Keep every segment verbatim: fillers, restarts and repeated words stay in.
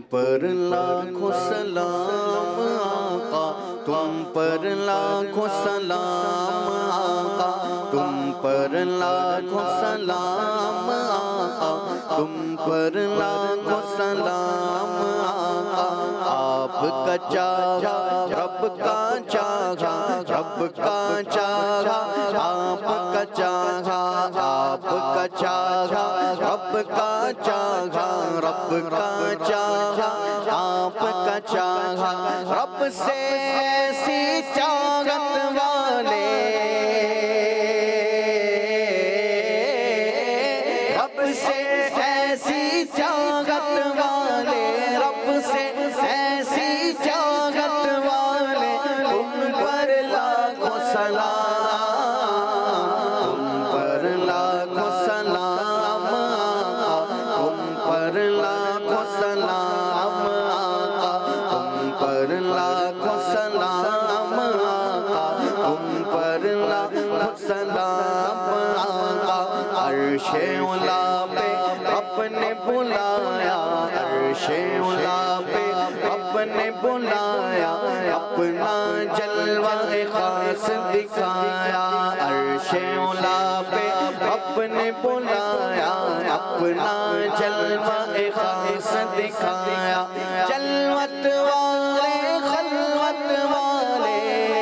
پر لاکھوں سلام آقا، تم پر لاکھوں سلام آقا، تم پر لاکھوں سلام آقا، تم پر لاکھوں سلام آقا۔ آپ کا چاہا رب کا چاہا، رب کا چاہا آپ کا چاہا، آپ کا چاہا رب کا چاہا، رب کا چاہا آپ کا چاہا۔ رب سے ایسی چاہت والے، رب سے ایسی چاہت والے، رب سے ایسی چاہت والے، تم پر لاکھوں سلام، تم پر لاکھوں سلام آقا، تم پر لاکھوں سلام آقا، تم پر لاکھوں سلام آقا، تم پر لاکھوں سلام آقا۔ عرش اولا پہ رب نے بلایا، عرش اولا پہ رب نے بلایا، اپنا جلوہ خاص دکھایا۔ عرش اولا پہ رب نے بلایا، اپنا جلوہ خاص دکھایا۔ جلوت والے خلوت والے،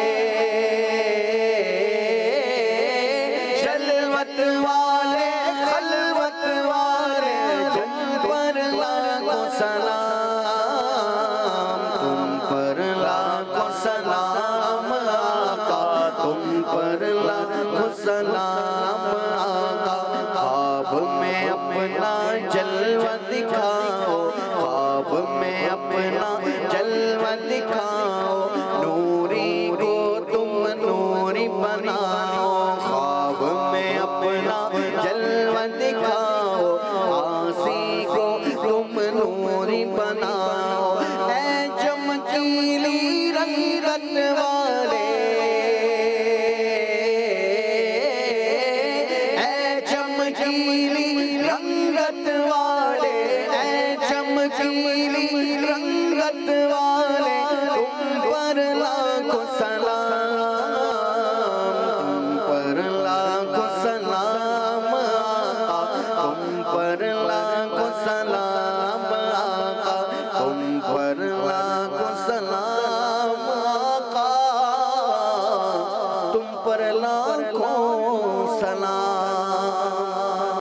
جلوت والے خلوت والے، تم پر لاکھوں سلام، تم پر لاکھوں سلام آقا، تم پر لاکھوں سلام آقا۔ خواب میں اپنا جلوہ دکھاؤ، خواب میں اپنا جلوہ دکھاؤ، نوری کو تم نوری بناؤ۔ خواب میں اپنا جلوہ دکھاؤ، عاصی کو تم نوری بناؤ۔ اے چمکیلی رنگت والے، اے چمکیلی رنگت والے، اے چمکیلی رنگت والے، تم پر لاکھوں سلام، تم پر لاکھوں سلام آقا، تم پر لاکھوں